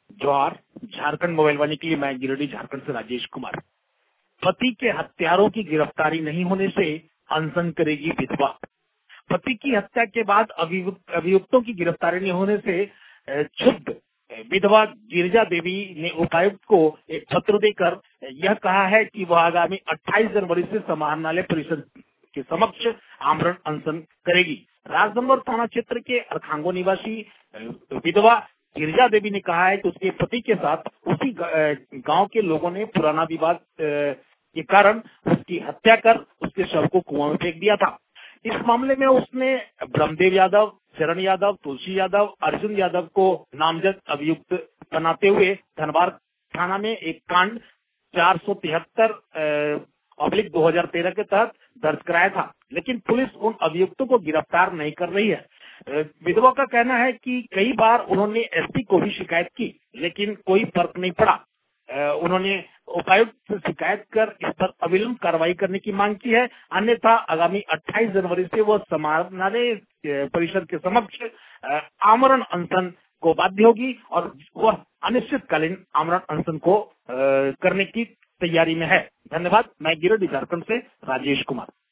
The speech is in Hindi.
जवाहर झारखंड मोबाइल वाणी के लिए मैं गिरिडीह झारखंड से राजेश कुमार। पति के हत्यारों की गिरफ्तारी नहीं होने से अनशन करेगी विधवा। पति की हत्या के बाद अभियुक्तों की गिरफ्तारी नहीं होने से क्षुब्ध विधवा गिरिजा देवी ने उपायुक्त को एक पत्र देकर यह कहा है कि वह आगामी 28 जनवरी से समाहरणालय परिषद के समक्ष आमरण अनशन करेगी। राजनंबर थाना क्षेत्र के अरखांगो निवासी विधवा गिरिजा देवी ने कहा है कि उसके पति के साथ उसी गांव के लोगों ने पुराना विवाद के कारण उसकी हत्या कर उसके शव को कुआं में फेंक दिया था। इस मामले में उसने ब्रह्मदेव यादव, चरण यादव, तुलसी यादव, अर्जुन यादव को नामजद अभियुक्त बनाते हुए धनबाद थाना में एक कांड 473/2013 के तहत दर्ज कराया था, लेकिन पुलिस उन अभियुक्तों को गिरफ्तार नहीं कर रही है। विधवा का कहना है कि कई बार उन्होंने एसपी को भी शिकायत की, लेकिन कोई फर्क नहीं पड़ा। उन्होंने उपायुक्त से शिकायत कर इस पर अविलंब कार्रवाई करने की मांग की है, अन्यथा आगामी 28 जनवरी से वह समाहरणालय परिषद के समक्ष आमरण अनशन को बाध्य होगी और वह अनिश्चितकालीन आमरण अनशन को करने की तैयारी में है। धन्यवाद। मैं गिरिडीह झारखंड से राजेश कुमार।